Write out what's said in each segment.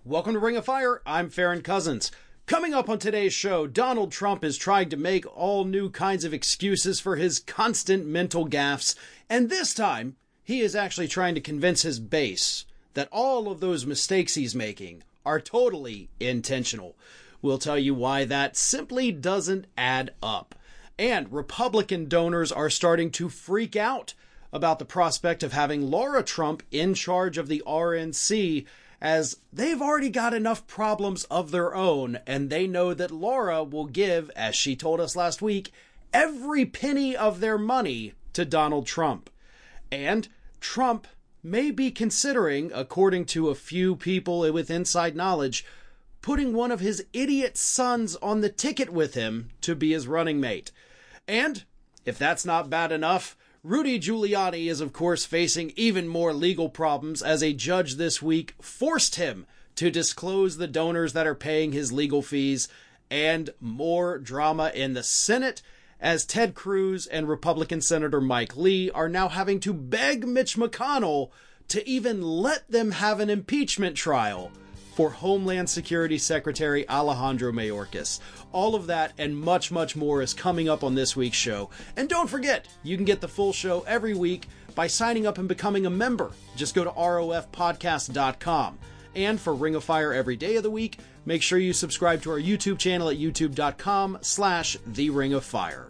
Welcome to Ring of Fire. I'm Farron Cousins. Coming up on today's show, Donald Trump is trying to make all new kinds of excuses for his constant mental gaffes, and this time, he is actually trying to convince his base that all of those mistakes he's making are totally intentional. We'll tell you why that simply doesn't add up. And Republican donors are starting to freak out about the prospect of having Laura Trump in charge of the RNC, as they've already got enough problems of their own, and they know that Laura will give, as she told us last week, every penny of their money to Donald Trump. And Trump may be considering, according to a few people with inside knowledge, putting one of his idiot sons on the ticket with him to be his running mate. And if that's not bad enough, Rudy Giuliani is, of course, facing even more legal problems as a judge this week forced him to disclose the donors that are paying his legal fees, and more drama in the Senate as Ted Cruz and Republican Senator Mike Lee are now having to beg Mitch McConnell to even let them have an impeachment trial for Homeland Security Secretary Alejandro Mayorkas. All of that and much, much more is coming up on this week's show. And don't forget, you can get the full show every week by signing up and becoming a member. Just go to rofpodcast.com. And for Ring of Fire every day of the week, make sure you subscribe to our YouTube channel at youtube.com/The Ring of Fire.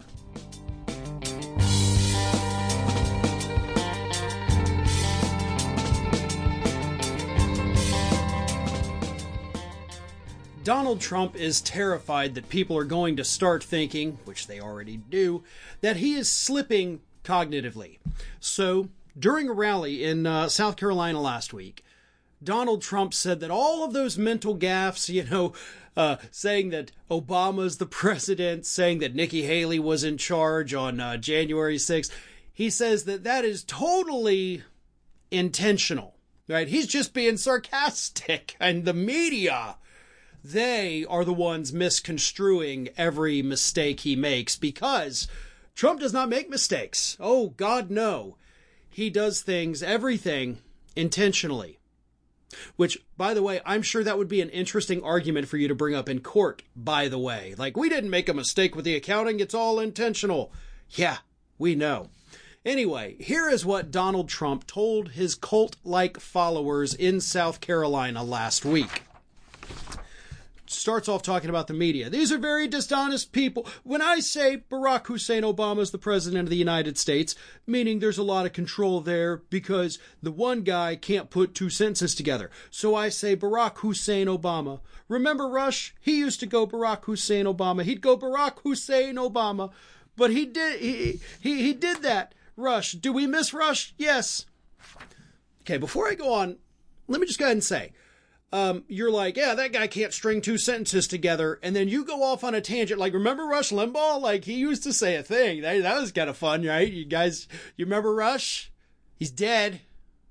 Donald Trump is terrified that people are going to start thinking, which they already do, that he is slipping cognitively. So, during a rally in South Carolina last week, Donald Trump said that all of those mental gaffes, saying that Obama's the president, saying that Nikki Haley was in charge on January 6th, he says that that is totally intentional, right? He's just being sarcastic, and the media, they are the ones misconstruing every mistake he makes, because Trump does not make mistakes. Oh, God, no. He does everything intentionally. Which, by the way, I'm sure that would be an interesting argument for you to bring up in court, by the way. Like, we didn't make a mistake with the accounting, it's all intentional. Yeah, we know. Anyway, here is what Donald Trump told his cult-like followers in South Carolina last week. Starts off talking about the media. These are very dishonest people. When I say Barack Hussein Obama is the president of the United States, meaning there's a lot of control there because the one guy can't put two sentences together. So I say Barack Hussein Obama. Remember Rush? He used to go Barack Hussein Obama. He'd go Barack Hussein Obama. But he did that. Rush. Do we miss Rush? Yes. Okay, before I go on, let me just go ahead and say, you're like, yeah, that guy can't string two sentences together. And then you go off on a tangent. Like, remember Rush Limbaugh? Like, he used to say a thing. That was kind of fun, right? You guys, you remember Rush? He's dead.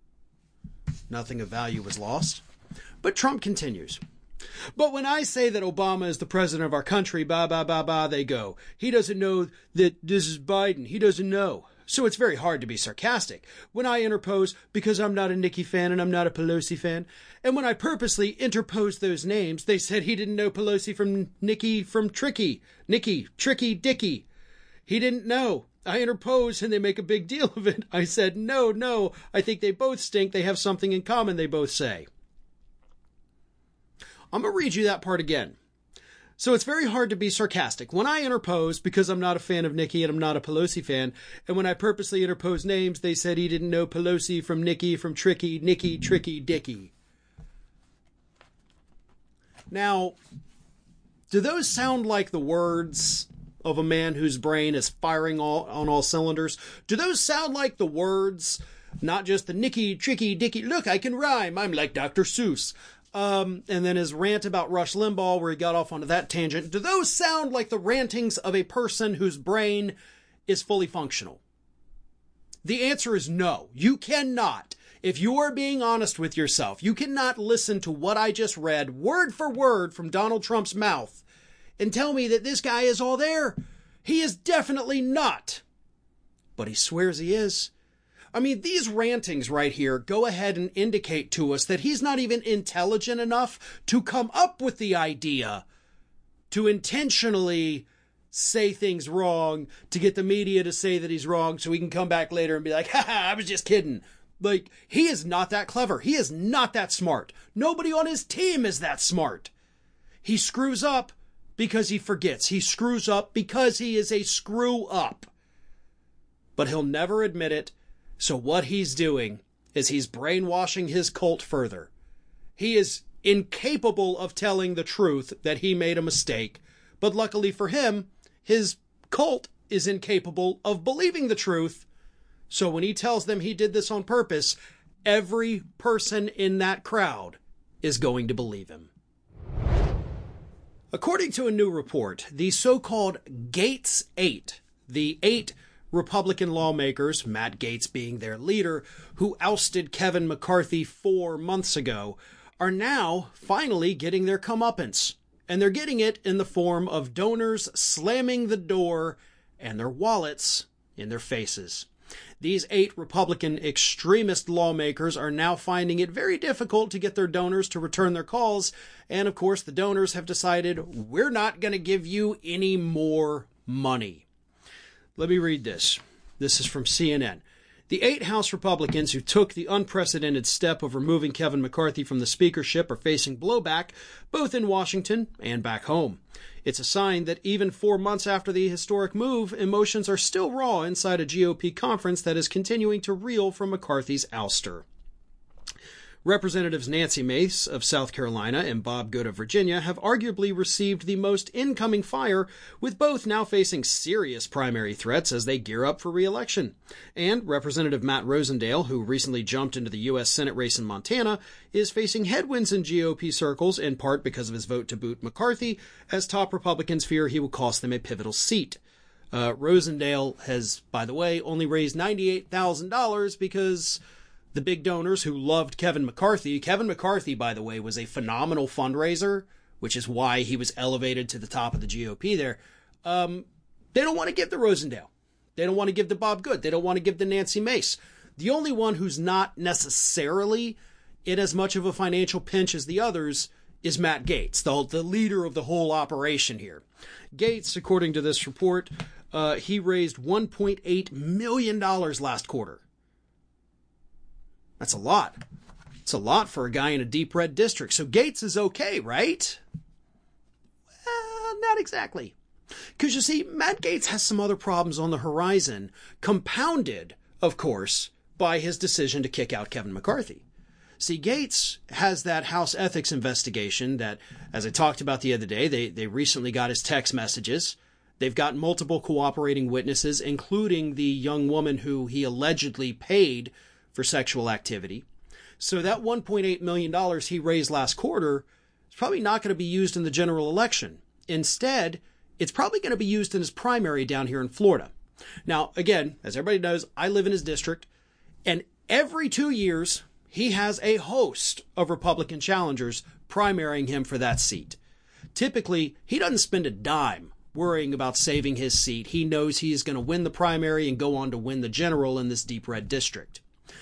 Nothing of value was lost. But Trump continues. But when I say that Obama is the president of our country, they go. He doesn't know that this is Biden. He doesn't know. So it's very hard to be sarcastic. When I interpose, because I'm not a Nikki fan and I'm not a Pelosi fan, and when I purposely interposed those names, they said he didn't know Pelosi from Nikki from Tricky. Nikki, Tricky, Dicky. He didn't know. I interposed and they make a big deal of it. I said, no, I think they both stink. They have something in common, they both say. I'm going to read you that part again. So it's very hard to be sarcastic. When I interpose, because I'm not a fan of Nikki and I'm not a Pelosi fan, and when I purposely interpose names, they said he didn't know Pelosi from Nikki, from Tricky, Nikki, Tricky, Dicky. Now, do those sound like the words of a man whose brain is firing on all cylinders? Do those sound like the words, not just the Nikki, Tricky, Dicky, look, I can rhyme, I'm like Dr. Seuss. And then his rant about Rush Limbaugh, where he got off onto that tangent. Do those sound like the rantings of a person whose brain is fully functional? The answer is no. You cannot. If you are being honest with yourself, you cannot listen to what I just read word for word from Donald Trump's mouth and tell me that this guy is all there. He is definitely not. But he swears he is. I mean, these rantings right here go ahead and indicate to us that he's not even intelligent enough to come up with the idea to intentionally say things wrong, to get the media to say that he's wrong so he can come back later and be like, haha, I was just kidding. Like, he is not that clever. He is not that smart. Nobody on his team is that smart. He screws up because he forgets. He screws up because he is a screw up. But he'll never admit it. So what he's doing is he's brainwashing his cult further. He is incapable of telling the truth that he made a mistake. But luckily for him, his cult is incapable of believing the truth. So when he tells them he did this on purpose, every person in that crowd is going to believe him. According to a new report, the so-called Gaetz 8, the 8 Republican lawmakers, Matt Gaetz being their leader, who ousted Kevin McCarthy 4 months ago, are now finally getting their comeuppance. And they're getting it in the form of donors slamming the door and their wallets in their faces. These 8 Republican extremist lawmakers are now finding it very difficult to get their donors to return their calls. And of course, the donors have decided, we're not going to give you any more money. Let me read this. This is from CNN. The 8 House Republicans who took the unprecedented step of removing Kevin McCarthy from the speakership are facing blowback, both in Washington and back home. It's a sign that even 4 months after the historic move, emotions are still raw inside a GOP conference that is continuing to reel from McCarthy's ouster. Representatives Nancy Mace of South Carolina and Bob Good of Virginia have arguably received the most incoming fire, with both now facing serious primary threats as they gear up for re-election. And Representative Matt Rosendale, who recently jumped into the U.S. Senate race in Montana, is facing headwinds in GOP circles, in part because of his vote to boot McCarthy, as top Republicans fear he will cost them a pivotal seat. Rosendale has, by the way, only raised $98,000 because the big donors who loved Kevin McCarthy, by the way, was a phenomenal fundraiser, which is why he was elevated to the top of the GOP there. They don't want to give to Rosendale. They don't want to give to Bob Good. They don't want to give to Nancy Mace. The only one who's not necessarily in as much of a financial pinch as the others is Matt Gaetz, the leader of the whole operation here. Gaetz, according to this report, he raised $1.8 million last quarter. That's a lot. It's a lot for a guy in a deep red district. So Gaetz is okay, right? Well, not exactly. Because you see, Matt Gaetz has some other problems on the horizon, compounded, of course, by his decision to kick out Kevin McCarthy. See, Gaetz has that House ethics investigation that, as I talked about the other day, they recently got his text messages. They've got multiple cooperating witnesses, including the young woman who he allegedly paid for sexual activity. So that $1.8 million he raised last quarter is probably not going to be used in the general election. Instead, it's probably going to be used in his primary down here in Florida. Now, again, as everybody knows, I live in his district, and every 2 years, he has a host of Republican challengers primarying him for that seat. Typically, he doesn't spend a dime worrying about saving his seat. He knows he's going to win the primary and go on to win the general in this deep red district.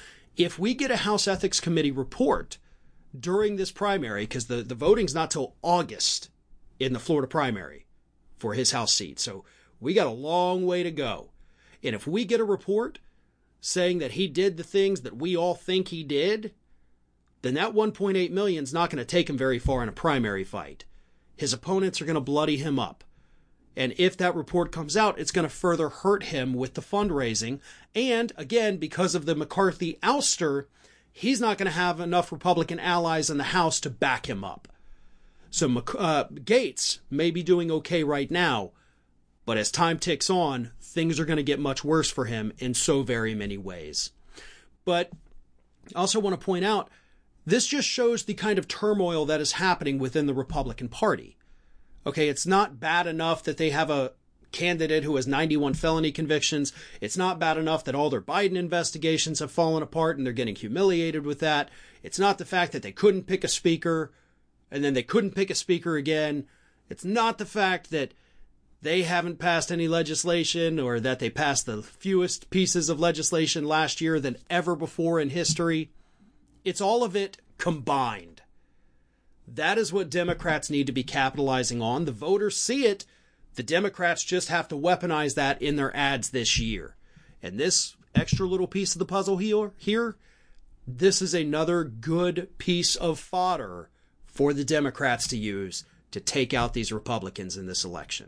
If we get a House Ethics Committee report during this primary, because the voting's not till August in the Florida primary for his House seat, so we got a long way to go. And if we get a report saying that he did the things that we all think he did, then that $1.8 million is not going to take him very far in a primary fight. His opponents are going to bloody him up. And if that report comes out, it's going to further hurt him with the fundraising. And again, because of the McCarthy ouster, he's not going to have enough Republican allies in the House to back him up. So Gaetz may be doing okay right now, but as time ticks on, things are going to get much worse for him in so very many ways. But I also want to point out, this just shows the kind of turmoil that is happening within the Republican Party. Okay, it's not bad enough that they have a candidate who has 91 felony convictions. It's not bad enough that all their Biden investigations have fallen apart and they're getting humiliated with that. It's not the fact that they couldn't pick a speaker and then they couldn't pick a speaker again. It's not the fact that they haven't passed any legislation, or that they passed the fewest pieces of legislation last year than ever before in history. It's all of it combined. That is what Democrats need to be capitalizing on. The voters see it. The Democrats just have to weaponize that in their ads this year. And this extra little piece of the puzzle here, this is another good piece of fodder for the Democrats to use to take out these Republicans in this election.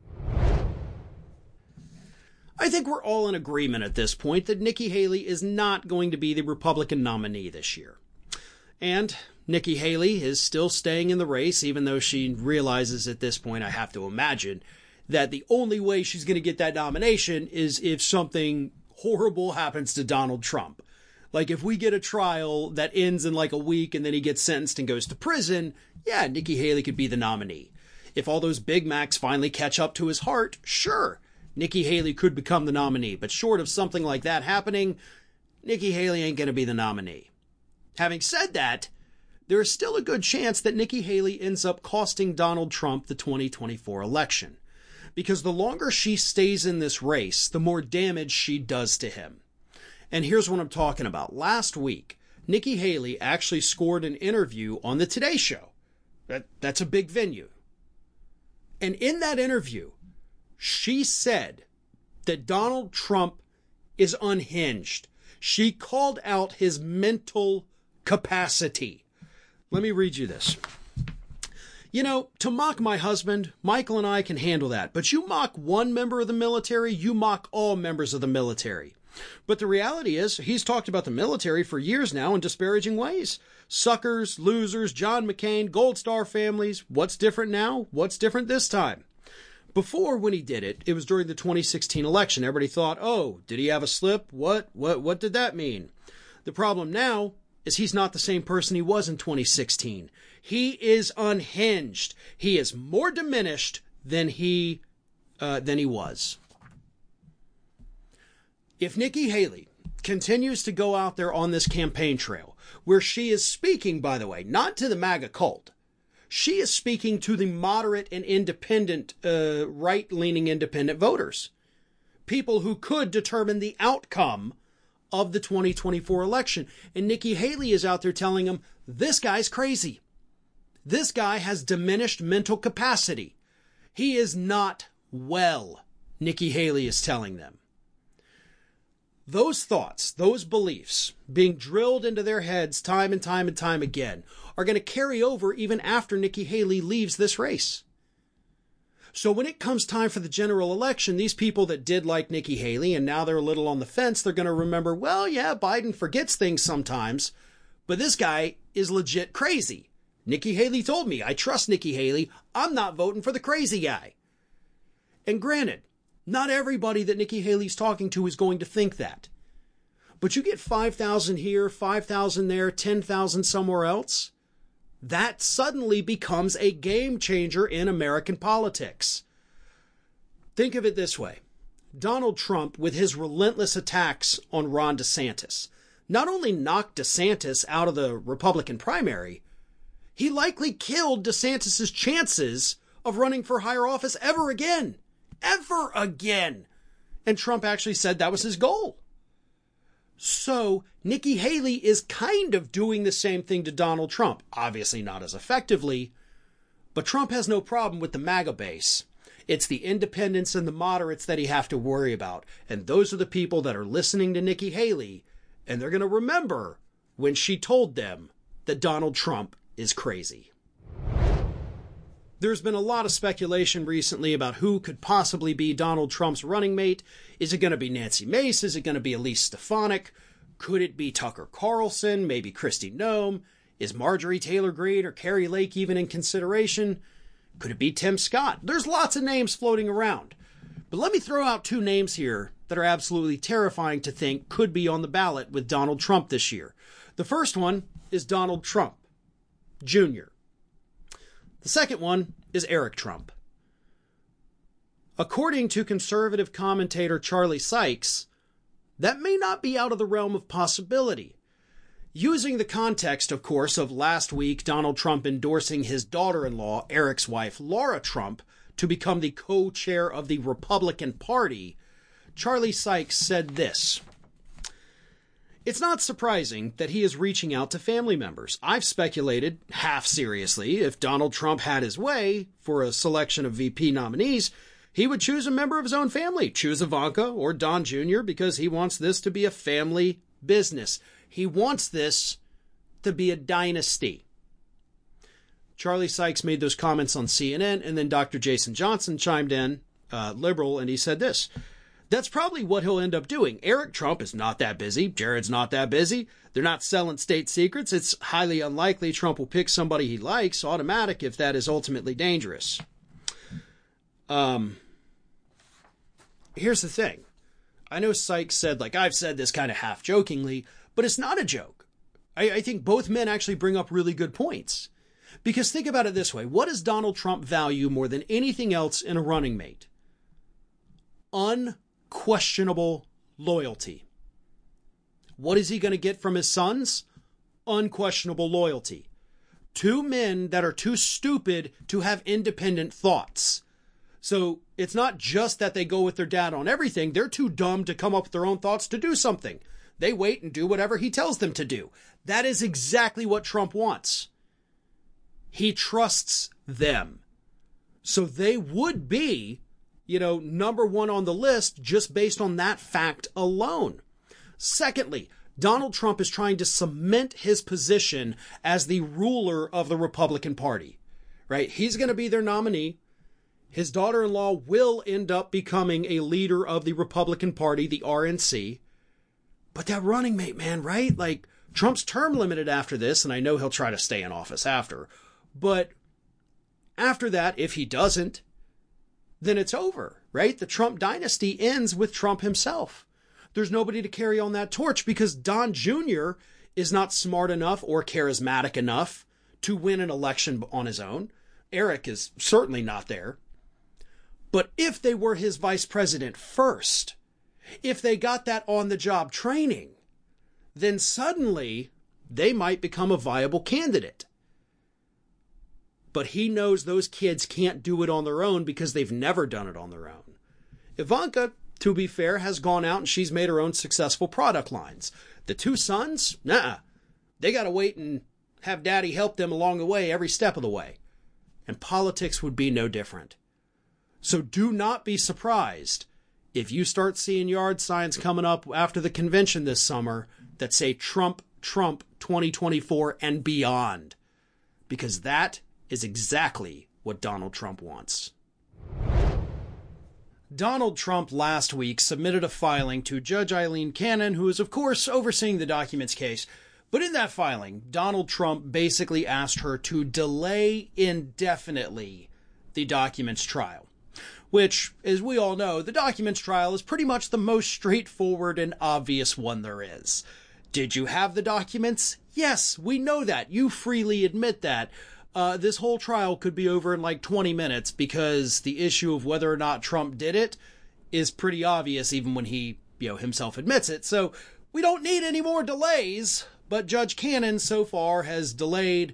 I think we're all in agreement at this point that Nikki Haley is not going to be the Republican nominee this year. And Nikki Haley is still staying in the race, even though she realizes at this point, I have to imagine, that the only way she's going to get that nomination is if something horrible happens to Donald Trump. Like if we get a trial that ends in like a week and then he gets sentenced and goes to prison, yeah, Nikki Haley could be the nominee. If all those Big Macs finally catch up to his heart, sure, Nikki Haley could become the nominee. But short of something like that happening, Nikki Haley ain't going to be the nominee. Having said that, there is still a good chance that Nikki Haley ends up costing Donald Trump the 2024 election. Because the longer she stays in this race, the more damage she does to him. And here's what I'm talking about. Last week, Nikki Haley actually scored an interview on the Today Show. That's a big venue. And in that interview, she said that Donald Trump is unhinged. She called out his mental capacity. Let me read you this. You know, to mock my husband, Michael and I can handle that. But you mock one member of the military, you mock all members of the military. But the reality is, he's talked about the military for years now in disparaging ways. Suckers, losers, John McCain, Gold Star families. What's different now? What's different this time? Before, when he did it, it was during the 2016 election. Everybody thought, oh, did he have a slip? What did that mean? The problem now is he's not the same person he was in 2016. He is unhinged. He is more diminished than he was. If Nikki Haley continues to go out there on this campaign trail, where she is speaking, by the way, not to the MAGA cult, she is speaking to the moderate and independent, right-leaning independent voters, people who could determine the outcome of the 2024 election. And Nikki Haley is out there telling them, this guy's crazy. This guy has diminished mental capacity. He is not well, Nikki Haley is telling them. Those thoughts, those beliefs being drilled into their heads time and time and time again are going to carry over even after Nikki Haley leaves this race. So when it comes time for the general election, these people that did like Nikki Haley and now they're a little on the fence, they're going to remember, well, yeah, Biden forgets things sometimes, but this guy is legit crazy. Nikki Haley told me, I trust Nikki Haley. I'm not voting for the crazy guy. And granted, not everybody that Nikki Haley's talking to is going to think that. But you get 5,000 here, 5,000 there, 10,000 somewhere else. That suddenly becomes a game changer in American politics. Think of it this way. Donald Trump, with his relentless attacks on Ron DeSantis, not only knocked DeSantis out of the Republican primary, he likely killed DeSantis' chances of running for higher office ever again. Ever again. And Trump actually said that was his goal. So Nikki Haley is kind of doing the same thing to Donald Trump. Obviously not as effectively, but Trump has no problem with the MAGA base. It's the independents and the moderates that he have to worry about. And those are the people that are listening to Nikki Haley, and they're going to remember when she told them that Donald Trump is crazy. There's been a lot of speculation recently about who could possibly be Donald Trump's running mate. Is it going to be Nancy Mace? Is it going to be Elise Stefanik? Could it be Tucker Carlson? Maybe Kristi Noem? Is Marjorie Taylor Greene or Kari Lake even in consideration? Could it be Tim Scott? There's lots of names floating around. But let me throw out two names here that are absolutely terrifying to think could be on the ballot with Donald Trump this year. The first one is Donald Trump Jr. The second one is Eric Trump. According to conservative commentator Charlie Sykes, that may not be out of the realm of possibility. Using the context, of course, of last week Donald Trump endorsing his daughter-in-law, Eric's wife, Laura Trump, to become the co-chair of the Republican Party, Charlie Sykes said this: "It's not surprising that he is reaching out to family members. I've speculated, half seriously, if Donald Trump had his way for a selection of VP nominees, he would choose a member of his own family, choose Ivanka or Don Jr., because he wants this to be a family business. He wants this to be a dynasty." Charlie Sykes made those comments on CNN, and then Dr. Jason Johnson chimed in, liberal, and he said this: "That's probably what he'll end up doing. Eric Trump is not that busy. Jared's not that busy. They're not selling state secrets. It's highly unlikely Trump will pick somebody he likes, automatic, if that is ultimately dangerous." Here's the thing. I know Sykes said, I've said this kind of half jokingly, but it's not a joke. I think both men actually bring up really good points. Because think about it this way. What does Donald Trump value more than anything else in a running mate? Unquestionable loyalty. What is he going to get from his sons? Unquestionable loyalty. Two men that are too stupid to have independent thoughts. So it's not just that they go with their dad on everything. They're too dumb to come up with their own thoughts to do something. They wait and do whatever he tells them to do. That is exactly what Trump wants. He trusts them. So they would be, number one on the list just based on that fact alone. Secondly, Donald Trump is trying to cement his position as the ruler of the Republican Party, right? He's going to be their nominee. His daughter-in-law will end up becoming a leader of the Republican Party, the RNC. But that running mate, man, right? Trump's term limited after this, and I know he'll try to stay in office after. But after that, if he doesn't, then it's over, right? The Trump dynasty ends with Trump himself. There's nobody to carry on that torch because Don Jr. is not smart enough or charismatic enough to win an election on his own. Eric is certainly not there. But if they were his vice president first, if they got that on-the-job training, then suddenly they might become a viable candidate. But he knows those kids can't do it on their own because they've never done it on their own. Ivanka, to be fair, has gone out and she's made her own successful product lines. The two sons? Nah. They got to wait and have daddy help them along the way every step of the way. And politics would be no different. So do not be surprised if you start seeing yard signs coming up after the convention this summer that say Trump, Trump 2024 and beyond. Because that is exactly what Donald Trump wants. Donald Trump last week submitted a filing to Judge Eileen Cannon, who is, of course, overseeing the documents case. But in that filing, Donald Trump basically asked her to delay indefinitely the documents trial. Which, as we all know, the documents trial is pretty much the most straightforward and obvious one there is. Did you have the documents? Yes, we know that. You freely admit that. This whole trial could be over in 20 minutes because the issue of whether or not Trump did it is pretty obvious even when he, himself admits it. So we don't need any more delays, but Judge Cannon so far has delayed.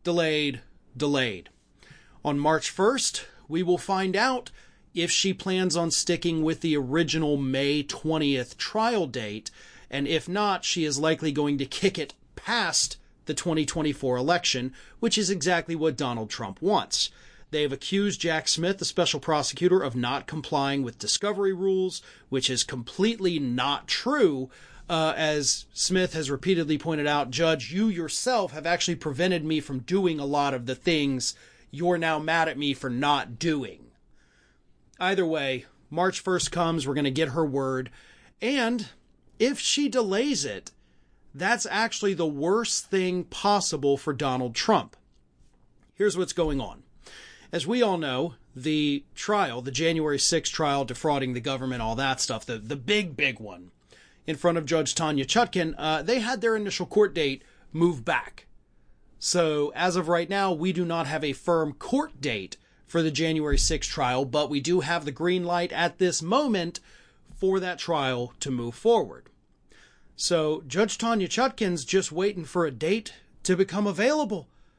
On March 1st, we will find out if she plans on sticking with the original May 20th trial date, and if not, she is likely going to kick it past the 2024 election, which is exactly what Donald Trump wants. They have accused Jack Smith, the special prosecutor, of not complying with discovery rules, which is completely not true. As Smith has repeatedly pointed out, Judge, you yourself have actually prevented me from doing a lot of the things you're now mad at me for not doing. Either way, March 1st comes, we're going to get her word, and if she delays it, that's actually the worst thing possible for Donald Trump. Here's what's going on. As we all know, the trial, the January 6th trial, defrauding the government, all that stuff, the big one, in front of Judge Tanya Chutkan, they had their initial court date moved back. So as of right now, we do not have a firm court date for the January 6th trial, but we do have the green light at this moment for that trial to move forward. So Judge Tanya Chutkan's just waiting for a date to become available.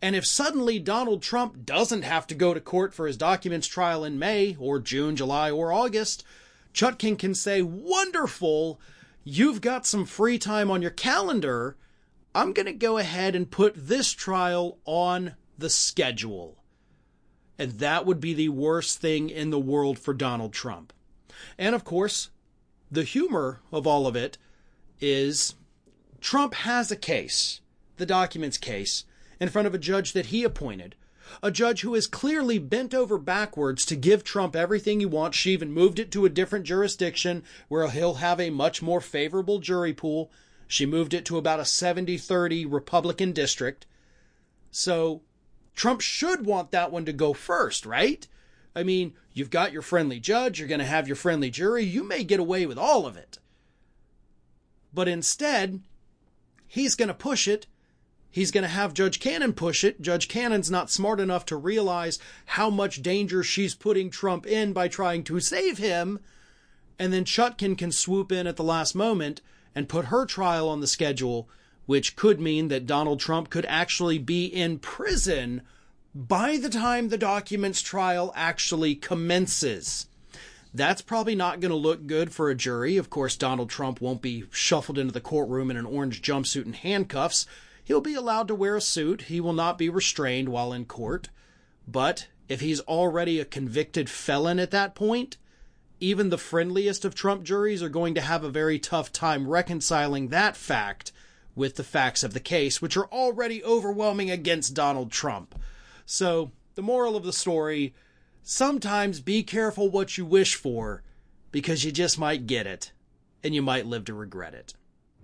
And if suddenly Donald Trump doesn't have to go to court for his documents trial in May or June, July, or August, Chutkan can say, wonderful, you've got some free time on your calendar. I'm going to go ahead and put this trial on the schedule. And that would be the worst thing in the world for Donald Trump. And of course, the humor of all of it is Trump has a case, the documents case, in front of a judge that he appointed. A judge who is clearly bent over backwards to give Trump everything he wants. She even moved it to a different jurisdiction where he'll have a much more favorable jury pool. She moved it to about a 70-30 Republican district. So Trump should want that one to go first, right? I mean, you've got your friendly judge, you're going to have your friendly jury, you may get away with all of it. But instead, he's going to push it. He's going to have Judge Cannon push it. Judge Cannon's not smart enough to realize how much danger she's putting Trump in by trying to save him. And then Chutkan can swoop in at the last moment and put her trial on the schedule, which could mean that Donald Trump could actually be in prison by the time the documents trial actually commences. That's probably not going to look good for a jury. Of course, Donald Trump won't be shuffled into the courtroom in an orange jumpsuit and handcuffs. He'll be allowed to wear a suit. He will not be restrained while in court. But if he's already a convicted felon at that point, even the friendliest of Trump juries are going to have a very tough time reconciling that fact with the facts of the case, which are already overwhelming against Donald Trump. So, the moral of the story, sometimes be careful what you wish for, because you just might get it, and you might live to regret it.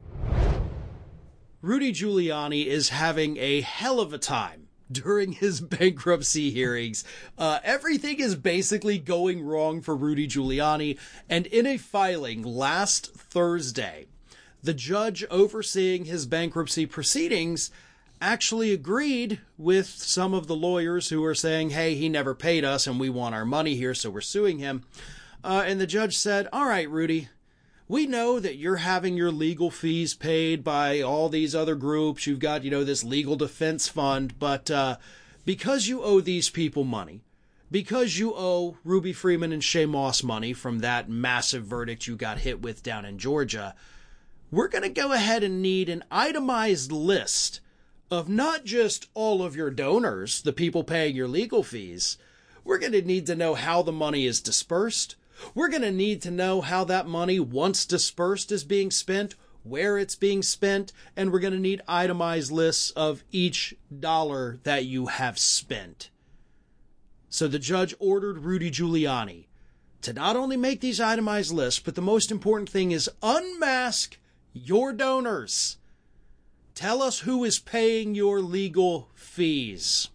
Rudy Giuliani is having a hell of a time during his bankruptcy hearings. Everything is basically going wrong for Rudy Giuliani, and in a filing last Thursday, the judge overseeing his bankruptcy proceedings actually agreed with some of the lawyers who are saying, hey, he never paid us and we want our money here, so we're suing him. And the judge said, all right, Rudy, we know that you're having your legal fees paid by all these other groups. You've got, this legal defense fund. But because you owe these people money, because you owe Ruby Freeman and Shaye Moss money from that massive verdict you got hit with down in Georgia, we're going to go ahead and need an itemized list of not just all of your donors, the people paying your legal fees. We're going to need to know how the money is dispersed. We're going to need to know how that money, once dispersed, is being spent, where it's being spent, and we're going to need itemized lists of each dollar that you have spent. So the judge ordered Rudy Giuliani to not only make these itemized lists, but the most important thing is unmask your donors. Tell us who is paying your legal fees.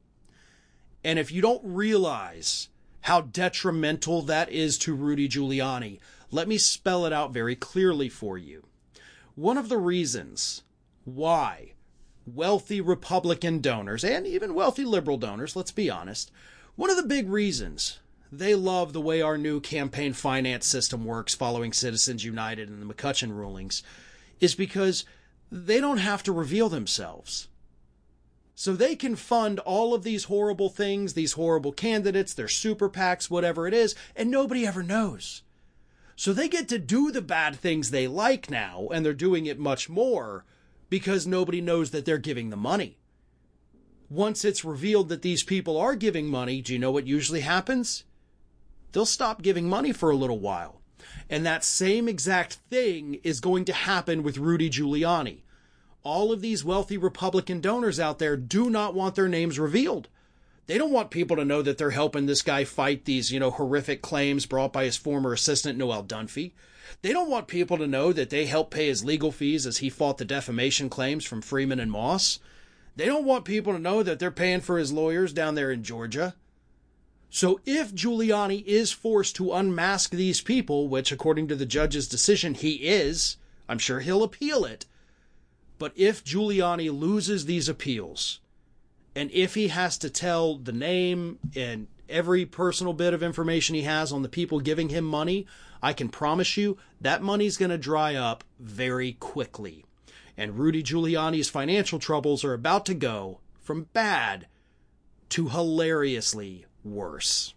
And if you don't realize how detrimental that is to Rudy Giuliani, let me spell it out very clearly for you. One of the reasons why wealthy Republican donors, and even wealthy liberal donors, let's be honest, one of the big reasons they love the way our new campaign finance system works following Citizens United and the McCutcheon rulings is because they don't have to reveal themselves. So they can fund all of these horrible things, these horrible candidates, their super PACs, whatever it is, and nobody ever knows. So they get to do the bad things they like now, and they're doing it much more because nobody knows that they're giving the money. Once it's revealed that these people are giving money, do you know what usually happens? They'll stop giving money for a little while. And that same exact thing is going to happen with Rudy Giuliani. All of these wealthy Republican donors out there do not want their names revealed. They don't want people to know that they're helping this guy fight these, horrific claims brought by his former assistant, Noelle Dunphy. They don't want people to know that they helped pay his legal fees as he fought the defamation claims from Freeman and Moss. They don't want people to know that they're paying for his lawyers down there in Georgia. So if Giuliani is forced to unmask these people, which according to the judge's decision he is, I'm sure he'll appeal it. But if Giuliani loses these appeals, and if he has to tell the name and every personal bit of information he has on the people giving him money, I can promise you that money's going to dry up very quickly. And Rudy Giuliani's financial troubles are about to go from bad to hilariously worse.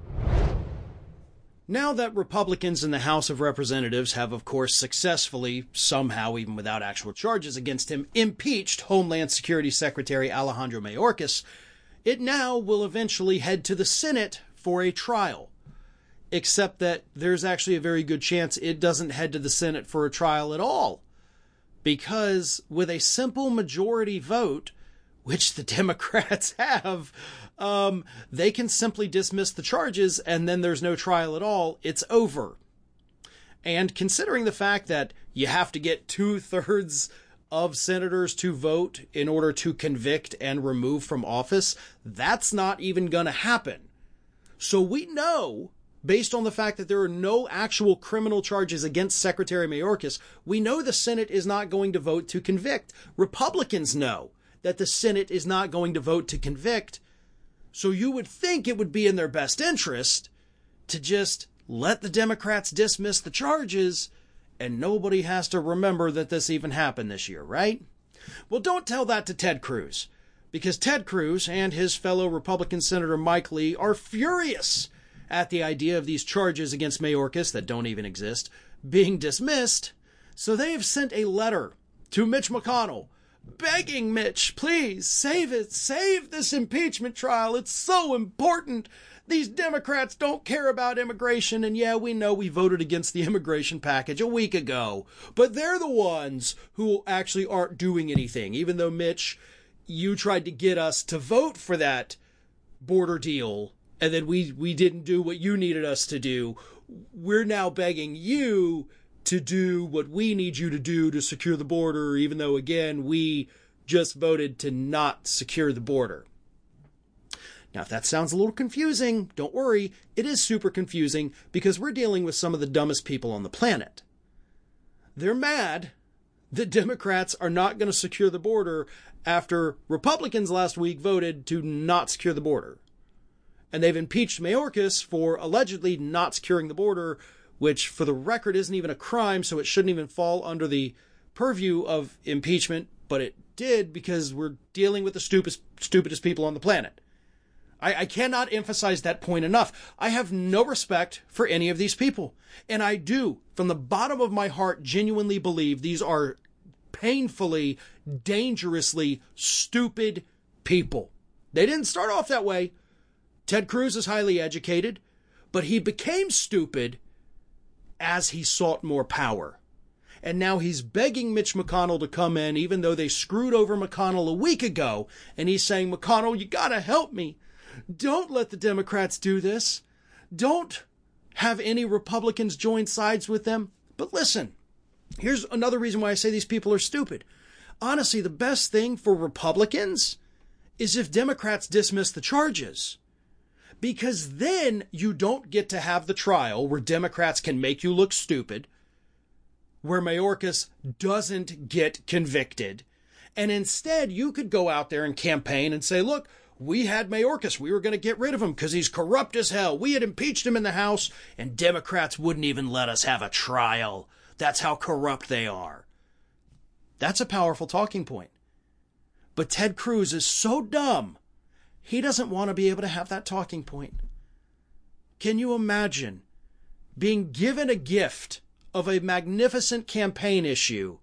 Now that Republicans in the House of Representatives have, of course, successfully, somehow even without actual charges against him, impeached Homeland Security Secretary Alejandro Mayorkas, it now will eventually head to the Senate for a trial. Except that there's actually a very good chance it doesn't head to the Senate for a trial at all. Because with a simple majority vote, which the Democrats have, they can simply dismiss the charges and then there's no trial at all. It's over. And considering the fact that you have to get 2/3 of senators to vote in order to convict and remove from office, that's not even going to happen. So we know, based on the fact that there are no actual criminal charges against Secretary Mayorkas, we know the Senate is not going to vote to convict. Republicans know that the Senate is not going to vote to convict. So you would think it would be in their best interest to just let the Democrats dismiss the charges and nobody has to remember that this even happened this year, right? Well, don't tell that to Ted Cruz, because Ted Cruz and his fellow Republican Senator Mike Lee are furious at the idea of these charges against Mayorkas that don't even exist being dismissed. So they have sent a letter to Mitch McConnell begging Mitch, please save it. Save this impeachment trial. It's so important. These Democrats don't care about immigration. And yeah, we know we voted against the immigration package a week ago, but they're the ones who actually aren't doing anything. Even though, Mitch, you tried to get us to vote for that border deal and then we didn't do what you needed us to do. We're now begging you to do what we need you to do to secure the border, even though, again, we just voted to not secure the border. Now, if that sounds a little confusing, don't worry. It is super confusing because we're dealing with some of the dumbest people on the planet. They're mad that Democrats are not going to secure the border after Republicans last week voted to not secure the border. And they've impeached Mayorkas for allegedly not securing the border, which for the record isn't even a crime, so it shouldn't even fall under the purview of impeachment, but it did because we're dealing with the stupidest people on the planet. I cannot emphasize that point enough. I have no respect for any of these people. And I do, from the bottom of my heart, genuinely believe these are painfully, dangerously stupid people. They didn't start off that way. Ted Cruz is highly educated, but he became stupid as he sought more power. And now he's begging Mitch McConnell to come in, even though they screwed over McConnell a week ago. And he's saying, McConnell, you gotta help me. Don't let the Democrats do this. Don't have any Republicans join sides with them. But listen, here's another reason why I say these people are stupid. Honestly, the best thing for Republicans is if Democrats dismiss the charges. Because then you don't get to have the trial where Democrats can make you look stupid, where Mayorkas doesn't get convicted. And instead, you could go out there and campaign and say, look, we had Mayorkas. We were going to get rid of him because he's corrupt as hell. We had impeached him in the House, and Democrats wouldn't even let us have a trial. That's how corrupt they are. That's a powerful talking point. But Ted Cruz is so dumb, he doesn't want to be able to have that talking point. Can you imagine being given a gift of a magnificent campaign issue,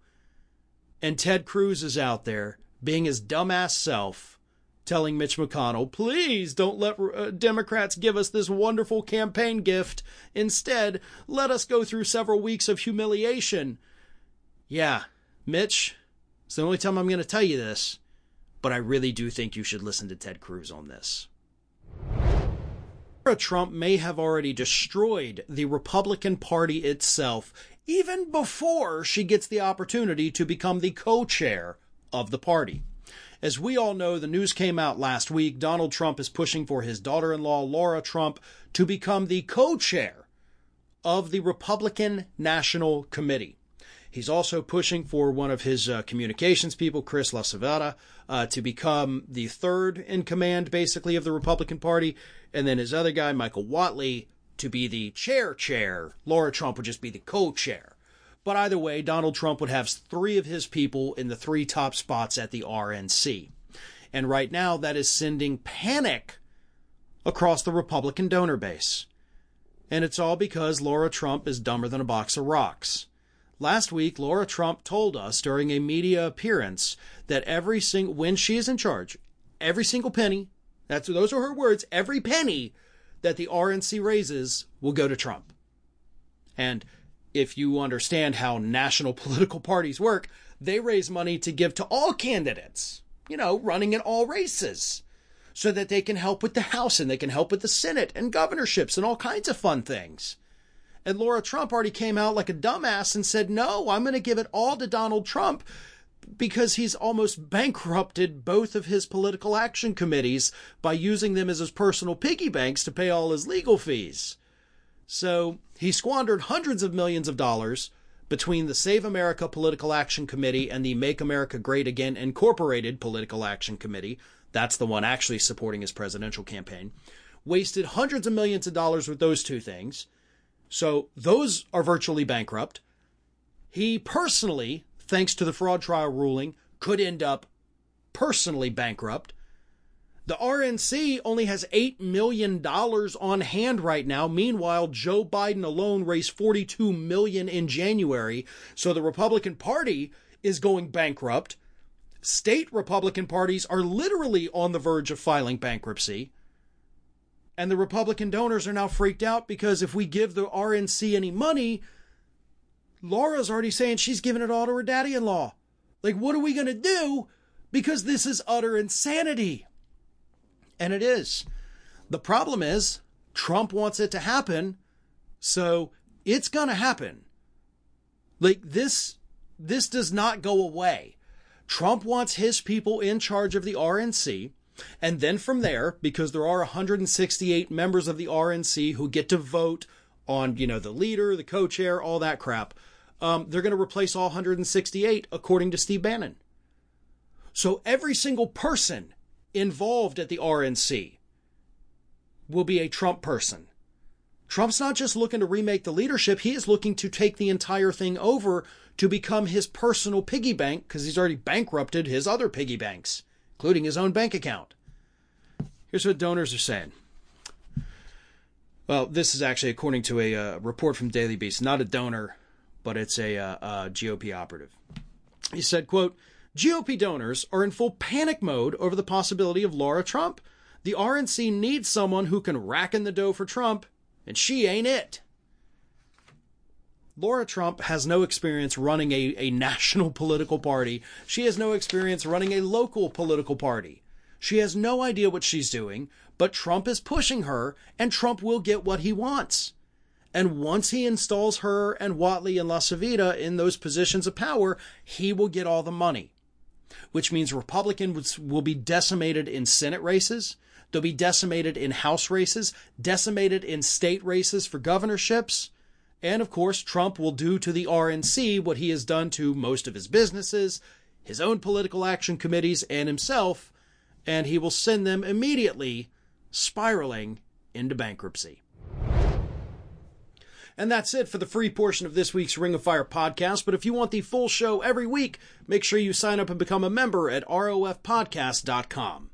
and Ted Cruz is out there being his dumbass self, telling Mitch McConnell, please don't let Democrats give us this wonderful campaign gift. Instead, let us go through several weeks of humiliation. Yeah, Mitch, it's the only time I'm going to tell you this, but I really do think you should listen to Ted Cruz on this. Trump may have already destroyed the Republican Party itself even before she gets the opportunity to become the co-chair of the party. As we all know, the news came out last week, Donald Trump is pushing for his daughter-in-law, Laura Trump, to become the co-chair of the Republican National Committee. He's also pushing for one of his communications people, Chris LaCivetta, to become the third in command, basically, of the Republican Party. And then his other guy, Michael Whatley, to be the chair. Laura Trump would just be the co-chair. But either way, Donald Trump would have three of his people in the three top spots at the RNC. And right now, that is sending panic across the Republican donor base. And it's all because Laura Trump is dumber than a box of rocks. Last week, Laura Trump told us during a media appearance that when she is in charge, every single penny, those are her words, every penny that the RNC raises will go to Trump. And if you understand how national political parties work, they raise money to give to all candidates, running in all races, so that they can help with the House and they can help with the Senate and governorships and all kinds of fun things. And Laura Trump already came out like a dumbass and said, no, I'm going to give it all to Donald Trump because he's almost bankrupted both of his political action committees by using them as his personal piggy banks to pay all his legal fees. So he squandered hundreds of millions of dollars between the Save America Political Action Committee and the Make America Great Again Incorporated Political Action Committee. That's the one actually supporting his presidential campaign. Wasted hundreds of millions of dollars with those two things. So those are virtually bankrupt. He personally, thanks to the fraud trial ruling, could end up personally bankrupt. The RNC only has $8 million on hand right now. Meanwhile, Joe Biden alone raised $42 million in January. So the Republican Party is going bankrupt. State Republican parties are literally on the verge of filing bankruptcy. And the Republican donors are now freaked out because if we give the RNC any money, Laura's already saying she's giving it all to her daddy-in-law. Like, what are we going to do? Because this is utter insanity. And it is. The problem is Trump wants it to happen, so it's going to happen. Like, this does not go away. Trump wants his people in charge of the RNC. And then from there, because there are 168 members of the RNC who get to vote on, the leader, the co-chair, all that crap, they're going to replace all 168, according to Steve Bannon. So every single person involved at the RNC will be a Trump person. Trump's not just looking to remake the leadership. He is looking to take the entire thing over to become his personal piggy bank because he's already bankrupted his other piggy banks, including his own bank account. Here's what donors are saying. Well, this is actually according to a report from Daily Beast. Not a donor, but it's a GOP operative. He said, quote, GOP donors are in full panic mode over the possibility of Laura Trump. The RNC needs someone who can rack in the dough for Trump, and she ain't it. Laura Trump has no experience running a national political party. She has no experience running a local political party. She has no idea what she's doing, but Trump is pushing her, and Trump will get what he wants. And once he installs her and Whatley and LaCivita in those positions of power, he will get all the money. Which means Republicans will be decimated in Senate races. They'll be decimated in House races, decimated in state races for governorships. And of course, Trump will do to the RNC what he has done to most of his businesses, his own political action committees, and himself, and he will send them immediately spiraling into bankruptcy. And that's it for the free portion of this week's Ring of Fire podcast. But if you want the full show every week, make sure you sign up and become a member at rofpodcast.com.